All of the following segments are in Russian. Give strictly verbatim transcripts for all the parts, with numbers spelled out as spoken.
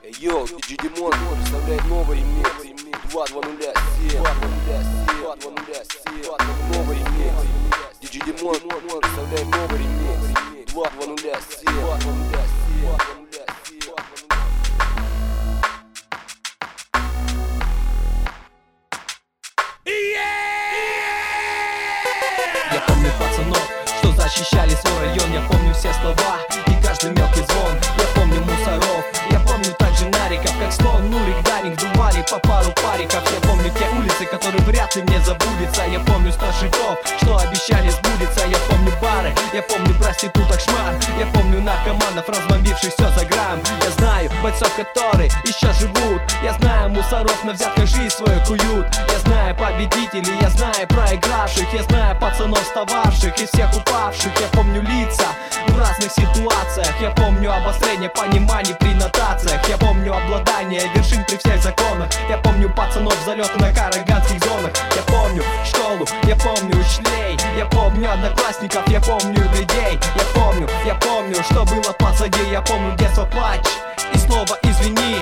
Йоу, диджей Димон представляет новый микс. Два два нуля семь, два два нуля семь, два два нуля семь, новый микс. Диджей Димон представляет новый ремикс. Два два нуля семь, два два нуля семь, два два нуля семь. Я помню пацанов, что защищали свой район. Я помню все слова и каждый мелкий звон. Я помню мусоров, я помню также нариков, как слон, Нурик, Дарик, дували по пару париков. Я помню те улицы, которые вряд ли мне забудется. Я помню старшиков, что обещали сбудется. Я помню бары, я помню проституток шмар. Я помню наркоманов, разбомбивших все за грамм. Я знаю бойцов, которые еще живут. Я знаю мусоров, на взятках жизнь свою куют. Я знаю победителей, я знаю проигравших. Я знаю пацанов, встававших и всех упавших. Я помню лица в разных ситуациях. Я помню обострение пониманий при нотациях. Я помню обладание вершин при всех законах. Я помню пацанов, залеты на караганских зонах. Я помню школу, я помню учителей. Я помню одноклассников, я помню людей. Я помню, я помню, что было позади. Я помню детство, плач и слово извини.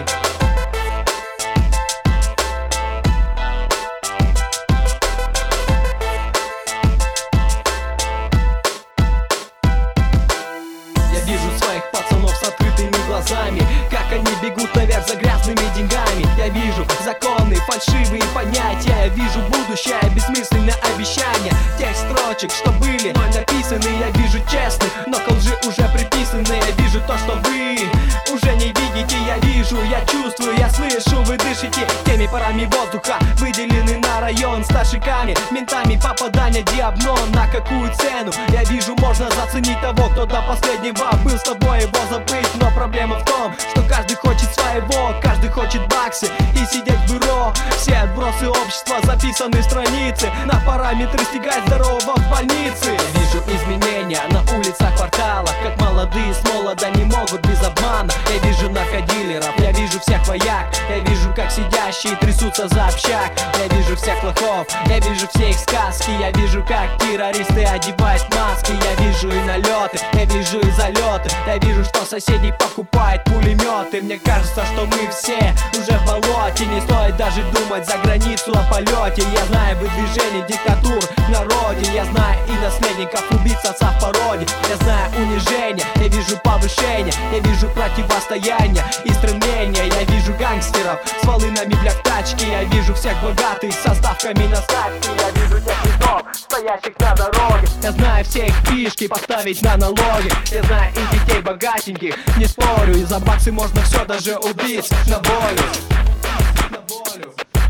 Вижу своих пацанов с открытыми глазами, как они бегут наверх за грязными деньгами. Я вижу законы, фальшивые понятия. Я вижу будущее, бессмысленное обещание тех строчек, что были написаны. Я вижу честных, но к лжи уже приписаны. Я вижу то, что вы уже не видите. Я вижу, я чувствую, я слышу, вы дышите теми парами воздуха, выделены на район старшиками, ментами. Попадание диабно, на какую цену? Я вижу, можно заценить того, кто до последнего был с тобой, его забыть. Но проблема в том, что каждый хочет своего, каждый хочет баксы и сидеть в бюро. Все отбросы общества записаны страницы, на параметры стягать здорового в больнице. Я вижу изменения на улицах, кварталах, как молодые с молода не могут без обмана. Я вижу наркодилеров, я вижу всех вояк. Я вижу, как сидящие трясутся за общак. Я вижу всех лохов, я вижу все их сказки. Я вижу, как террористы одевают маски. Я вижу и налеты, я вижу и залеты. Я вижу, что соседи покупают пулеметы. Мне кажется, что мы все уже в болоте. Не стоит даже думать за границу о полете. Я знаю выдвижение диктатур в народе. Я знаю и наследников убийц отца в породе. Я знаю унижение, я вижу повышение. Я вижу противостояние и стремление. Я вижу гангстеров с волынами бля в тачке. Я вижу всех богатых со ставками на ставки. Я вижу тех цветов, стоящих на дороге. Я знаю все их фишки поставить на налоги. Я знаю и детей богатеньких, не спорю. И за баксы можно все даже убить на волю. На волю.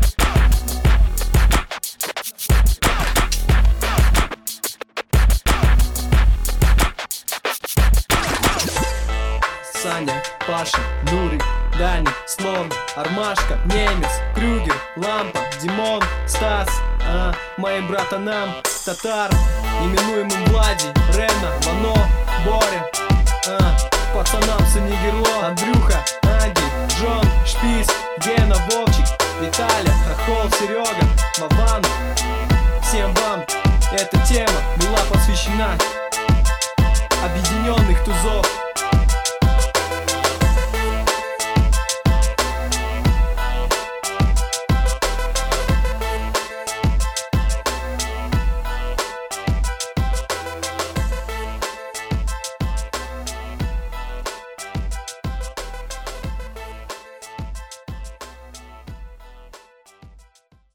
Саня, Паша, Нурик, Даник, Слон, Армашка, Немец, Крюгер, Лампа, Димон, Стас, а, моим братанам, Татар, именуемым Влади, Рена, Вано, Боря, а, пацанам Санигерло, Андрюха, Анди, Джон, Шпиц, Гена, Вовчик, Виталя, Хохол, Серега, Вован. Всем вам эта тема была посвящена объединенных тузов.